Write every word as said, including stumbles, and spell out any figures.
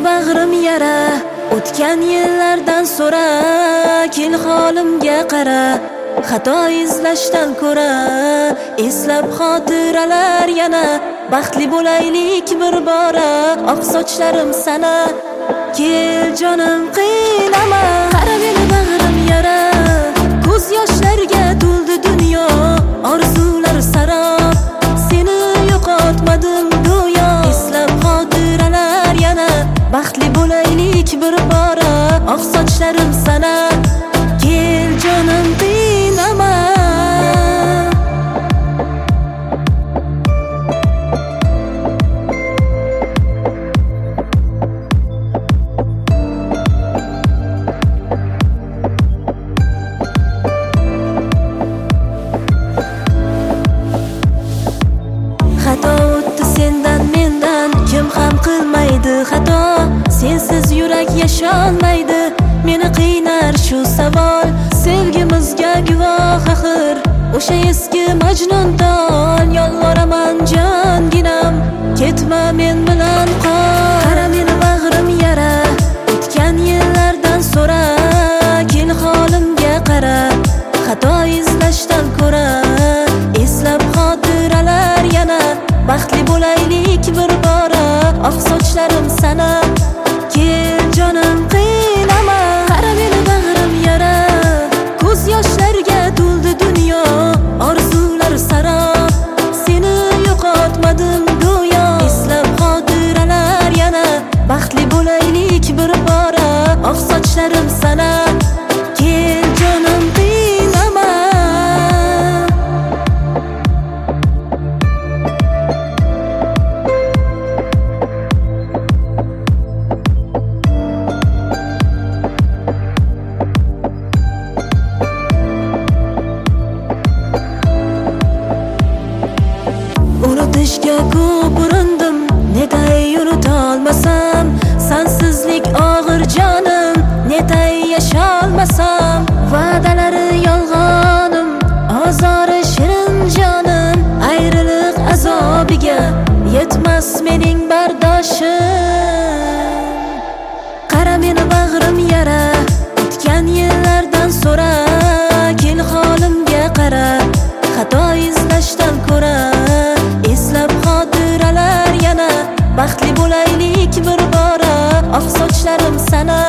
bag'rim yara, o'tgan yillardan so'ra, kel holimga qara, xato izlashdan ko'ra, eslab xotiralar yana, baxtli bo'laylik bir bora, oq sochlarim sana, kel jonim qiynama. Qara meni bag'rim yara, ko'z yoshlarga to'ldi dunyo, orzular sarob, seni yo'qotmadim go'yo, eslab xotiralar yana, baxtli bo'laylik bir bora, oq sochlarim sana, kel jonim qiynama. Xato o'tdi sendan mendan, kim ham qilmaydi xato, sensiz yurak yasholmaydi, meni qiynar shu savol, sevgimizga guvoh axir o'sha eski majnun don, yolvoraman jonginam, ketma men bilan qol. Qara meni bag'rim yara, o'tgan yillardan so'ra, kel holimga qara, xato izlashdan ko'ra, eslab xotiralar yana, baxtli bo'laylik bir bora, oq sochlarim sana, kel jonim qiynama. Qara meni bag'rim yara, ko'z yoshlarga to'ldi dunyo, orzular sarob, seni yo'qotmadim go'yo, eslab xotiralar yana, baxtli bo'laylik bir bora, oq sochlarim sana, kel jonim qiynama. Unutishga ko'p urindim, netay unutolmasam, sansizlik og'ir jonim, netay yasholmasam, va'dalari yolg'onim, ozori shirin jonim, ayriliq azobiga yetmas mening bardoshim. Qara meni bag'rim yara, o'tgan yillardan so'ra, kel holimga qara, xato izlashdan ko'ra, eslab xotiralar yana, baxtli bo'laylik bir bora, oq sochlarim sana,